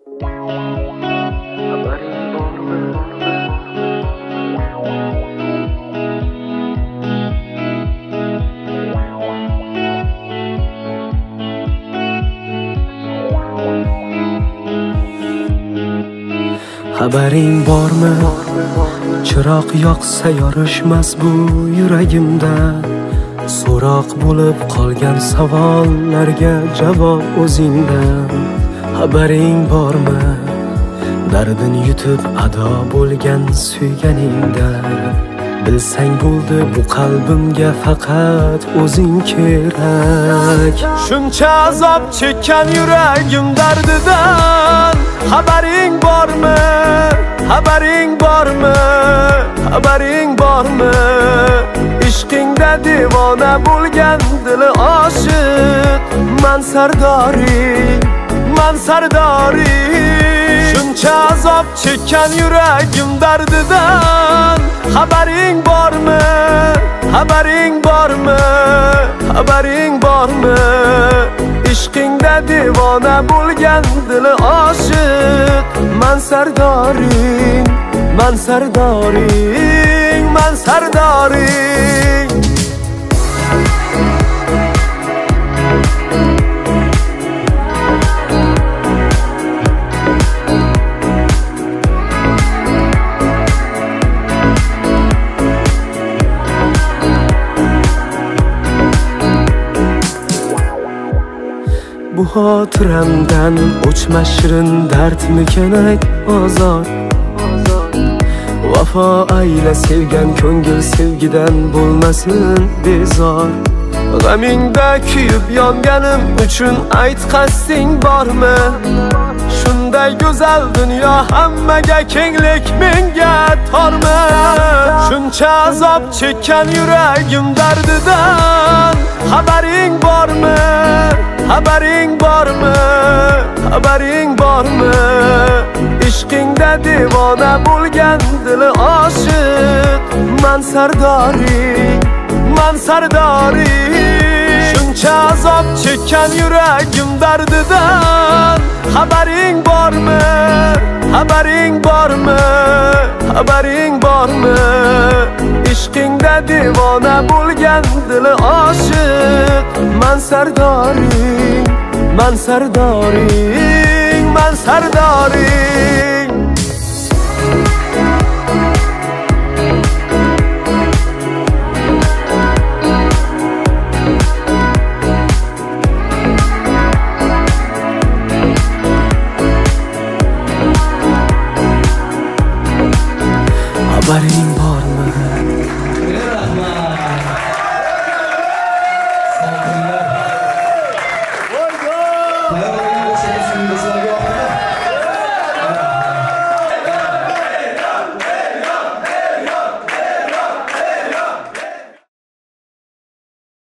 Xabaring bormi? Chiroq yoqsa yorishmas bu yuragimda. So'roq bo'lib qolgan savollarga javob o'zingda. Xabaring bormi? Dardini yutib ado bo'lgan suyganingda. Bilsang bo'ldi bu qalbimga faqat o'zing kerak. Shuncha azob chekkan yuragim dardidan. Xabaring bormi? Xabaring bormi? Xabaring bormi? Ishqingda devona bo'lgan dili oshiq. Man sardoring, man sardoring. Shuncha azob chekkan yuragim dardidan. Xabaring bormi? Xabaring bormi? Xabaring bormi? Ishqingda devona bo'lgan dili oshiq. Man sardoring, man sardoring, man sardoring. Bu xotiramdan o'chmas shirin dardmikan ayt ozor. Vafo ayla sevgan ko'ngil sevgidan bo'lmasin bezor. G'amingda kuyib yonganim uchun ayt qasding bormi? Shunday go'zal dunyo hammaga kenglik menga tormi? Shuncha azob chekkan yuragim dardidan. Xabaring bormi? Xabaring bormi? Xabaring bormi? Ishqingda devona bo'lgan dili oshiq. Man sardoring, man sardoring. Shuncha azob chekkan yuragim dardidan. Xabaring bormi? Xabaring bormi? Xabaring bormi? Ishqingda devona bo'lgan dili oshiq. Man sardoring, man sardoring, man sardoring. Xabaring bormi?